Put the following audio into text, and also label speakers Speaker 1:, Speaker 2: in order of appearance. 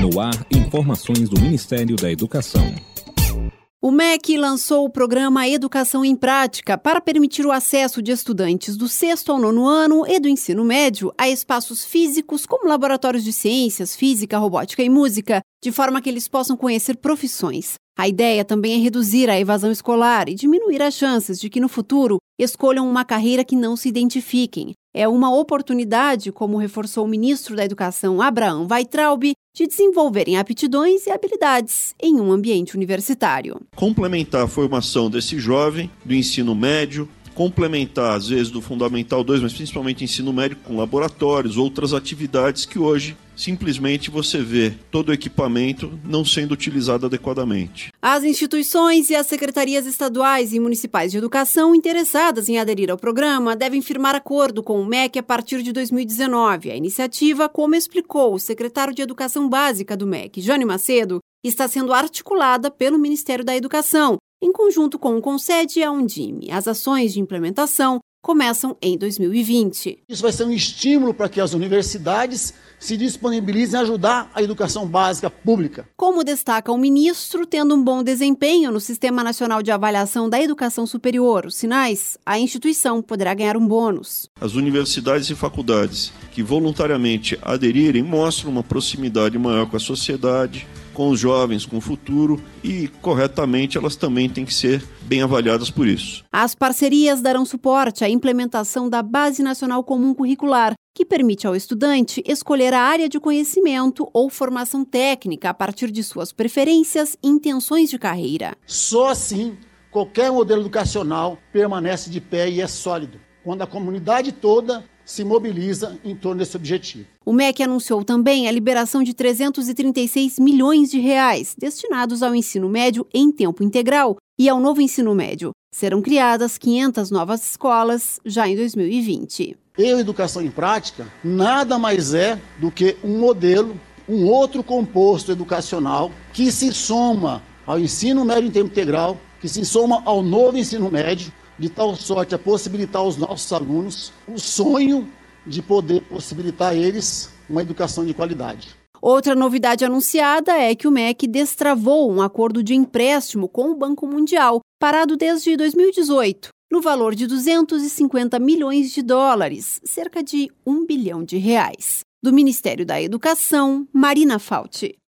Speaker 1: No ar, informações do Ministério da Educação.
Speaker 2: O MEC lançou o programa Educação em Prática para permitir o acesso de estudantes do 6º ao 9º ano e do ensino médio a espaços físicos como laboratórios de ciências, física, robótica e música, de forma que eles possam conhecer profissões. A ideia também é reduzir a evasão escolar e diminuir as chances de que no futuro escolham uma carreira que não se identifiquem. É uma oportunidade, como reforçou o ministro da Educação, Abraham Weintraub, de desenvolverem aptidões e habilidades em um ambiente universitário.
Speaker 3: Complementar a formação desse jovem do ensino médio, complementar às vezes do Fundamental 2, mas principalmente ensino médio com laboratórios, outras atividades que hoje simplesmente você vê todo o equipamento não sendo utilizado adequadamente.
Speaker 2: As instituições e as secretarias estaduais e municipais de educação interessadas em aderir ao programa devem firmar acordo com o MEC a partir de 2019. A iniciativa, como explicou o secretário de Educação Básica do MEC, Jânio Macedo, está sendo articulada pelo Ministério da Educação, em conjunto com o Conced e a Undime. As ações de implementação começam em 2020.
Speaker 4: Isso vai ser um estímulo para que as universidades se disponibilizem a ajudar a educação básica pública.
Speaker 2: Como destaca o ministro, tendo um bom desempenho no Sistema Nacional de Avaliação da Educação Superior, os SINAES, a instituição poderá ganhar um bônus.
Speaker 3: As universidades e faculdades que voluntariamente aderirem mostram uma proximidade maior com a sociedade, com os jovens, com o futuro, e corretamente elas também têm que ser bem avaliadas por isso.
Speaker 2: As parcerias darão suporte à implementação da Base Nacional Comum Curricular, que permite ao estudante escolher a área de conhecimento ou formação técnica a partir de suas preferências e intenções de carreira.
Speaker 4: Só assim, qualquer modelo educacional permanece de pé e é sólido, quando a comunidade toda se mobiliza em torno desse objetivo.
Speaker 2: O MEC anunciou também a liberação de 336 milhões de reais destinados ao ensino médio em tempo integral e ao novo ensino médio. Serão criadas 500 novas escolas já em 2020.
Speaker 4: E a educação em prática nada mais é do que um modelo, um outro composto educacional que se soma ao ensino médio em tempo integral, que se soma ao novo ensino médio, de tal sorte a possibilitar aos nossos alunos o sonho de poder possibilitar a eles uma educação de qualidade.
Speaker 2: Outra novidade anunciada é que o MEC destravou um acordo de empréstimo com o Banco Mundial, parado desde 2018, no valor de 250 milhões de dólares, cerca de R$ 1 bilhão. Do Ministério da Educação, Marina Fauci.